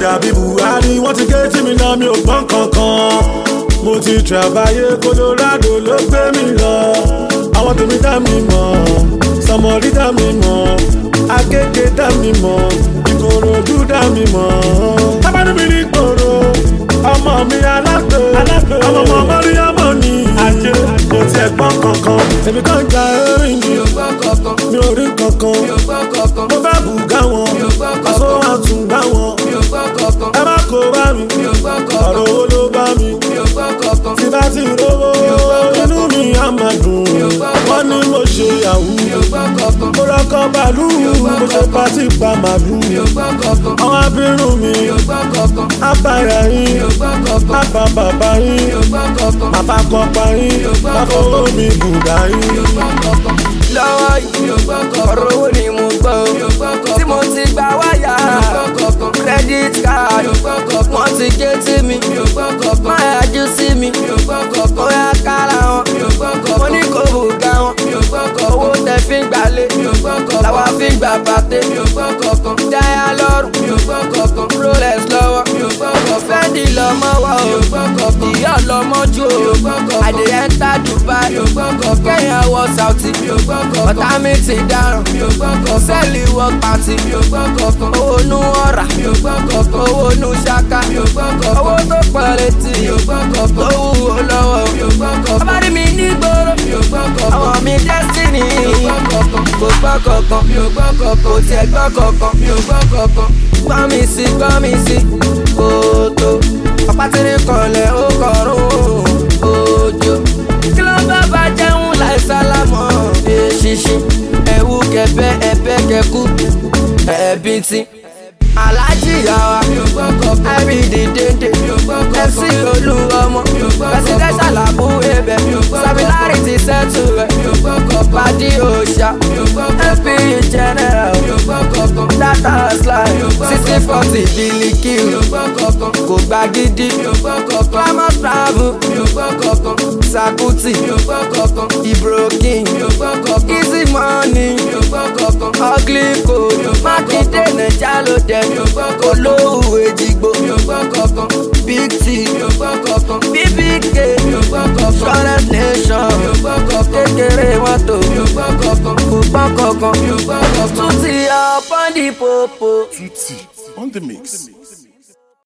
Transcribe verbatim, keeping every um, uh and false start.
dàbí Buhari wọ́n ti ké tí mi náà mi ò gbọ́n kankan. Mo ti travayé Colorado ló gbé mi lọ. Àwọn tèmi dá mi mọ̀, Sọmọrí dá mi mọ̀, Agége dá mi mọ̀, Ìkòròdú dá mi mọ̀. Tábàdí mi ní gbòòrò, ọmọ mi alágbè, ọmọ ọmọ Mọ́ríyámọ̀ ni ajé kò tiẹ̀ gbọ́n kankan. Èmi kàn ja erin mi, mi ò rí kankan. Mo fẹ́ bùgá wọn, aṣọ àtúngbá wọn. Ẹ má kó bá mi, ọ̀rọ̀ owó ló bá mi. Tí bá ti rówó, inú mi á máa dùn. Wọ́n ní mo ṣe yahoo, mo rọ́kọ̀ bàálù, mo ṣe pàtí pa màlúù. Àwọn abirùn mi, àbáyà yín, àbá bàbá yín, bàbá kọ́pá yín, àfọwọ́ mi bùdá yín. Lọ́wọ́ yìí, ọ̀rọ̀ owó ni mo gbọ́, tí mo ti gba wáyà, credit card, wọ́n ti gé tí mi, má yájú sí mi, ó yá kára wọn, mo ní kò bùgá wọn, owó tẹ fi ń gbalẹ̀, làwa fi ń gbà bàtẹ́, dáyà lọ́rùn, Rolex lọ́wọ́, Fendi lọ́mọ wọ́ o, ìyá lọ́mọ jù o, àdé ẹ́ńtà Dubai, kẹ́yìn wọ Saudi, ọ̀tá mi ti dáràn, sẹ́ẹ̀lì wọ pàtì, owó nú ọ̀rà, owó nú ṣáká, owó tó pọ̀ létí, tó wúwo lọ́wọ́, ọba rí mi ní gbòòrò, àwọn mi destiny, kò gbọ́ kankan, kò tiẹ̀ gbọ́ kankan, gbọ́ mi sí, gbọ́ mi sí, kò tó, ọ̀pá tí ní kọlẹ̀ ó kọrùn òjò, kí ló bá bá jẹun láì sálámọ̀ èṣìṣì, ẹ̀wù kẹfẹ́ ẹ̀fẹ́ kẹkú ẹ̀bí tí. Aláàjì yàwá, ẹ̀rí dìdéńdé, M C Olúọmọ, presidential àbú ebẹ̀, Samilari ti sẹ́tù rẹ̀, Pàdí Òòṣà, M P general, data slide, sixty forty Biliki, kò gbà gidi, Clamor travel, Sakuti, Ibrokin, Easy money, Ugly code, Mákindé Naija ló dẹ̀. Olówó Èjìgbò, Big T, B B K, Shortest Nation, kékeré mọ́tò, kò gbọ́n kankan, Tutti upon the popo. Tutti on the mix.